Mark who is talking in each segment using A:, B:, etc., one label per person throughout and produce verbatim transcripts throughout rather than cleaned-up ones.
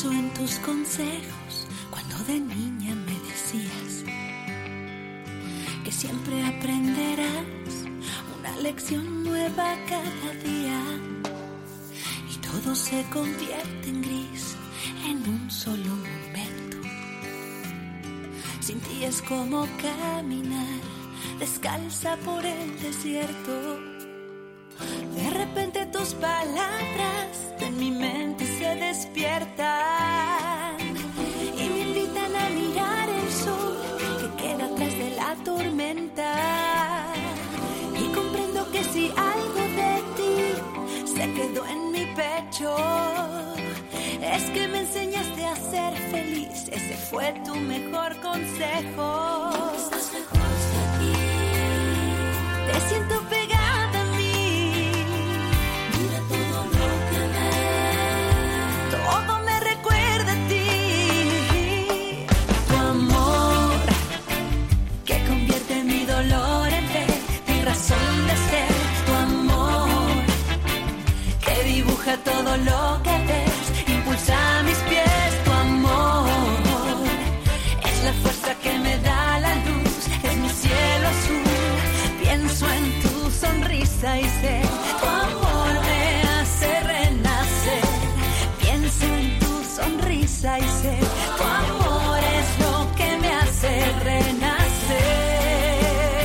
A: Pienso en tus consejos cuando de niña me decías que siempre aprenderás una lección nueva cada día y todo se convierte en gris en un solo momento. Sin ti es como caminar descalza por el desierto. De repente tus palabras en mi mente se despiertan y me invitan a mirar el sol que queda atrás de la tormenta. Y comprendo que si algo de ti se quedó en mi pecho, es que me enseñaste a ser feliz. Ese fue tu mejor consejo. Estás lejos de aquí, te siento pegada a mí. Mira todo lo que ves, todo me recuerda a ti. Tu amor que convierte mi dolor en fe, mi razón de ser. Tu amor que dibuja todo lo que ves, impulsa mis pies. Tu amor es la fuerza que me da la luz, es mi cielo azul. Pienso en tu sonrisa y sé, tu amor me hace renacer. Pienso en tu sonrisa y sé, tu amor es lo que me hace renacer.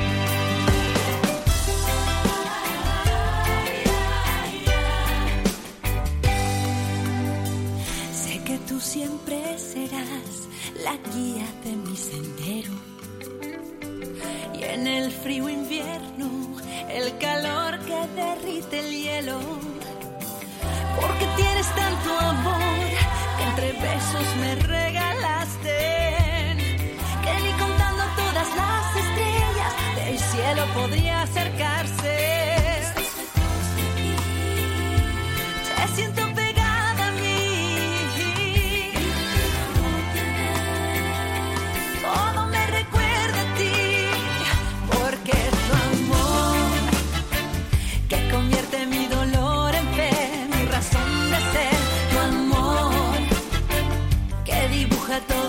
A: Sé que tú siempre serás la guía de mi sendero. Y en el frío invierno, el calor que derrite el hielo. Porque tienes tanto amor que entre besos me regalaste, que ni contando todas las estrellas del cielo podría acercarse. Te siento pegada a mí, todo me recuerda a ti. Porque tu amor que convierte mi dolor en fe, mi razón de ser. Tu amor que dibuja todo